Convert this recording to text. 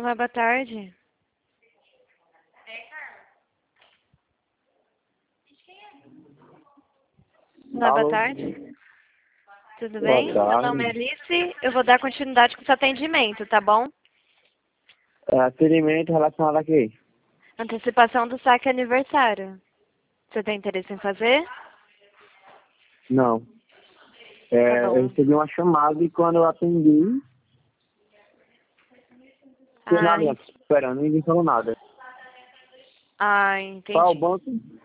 Olá, boa tarde. Olá, boa Alô? tarde. Tudo Boa bem? Meu nome é tarde. Alice. Eu vou dar continuidade com o seu atendimento, tá bom? Atendimento relacionado a quê? Antecipação do saque aniversário. Você tem interesse em fazer? Não. Tá Eu bom. recebi uma chamada e quando eu atendi, fiquei na linha, Ai, esperando, ninguém falou nada. ai, Qual é o entendi. banco?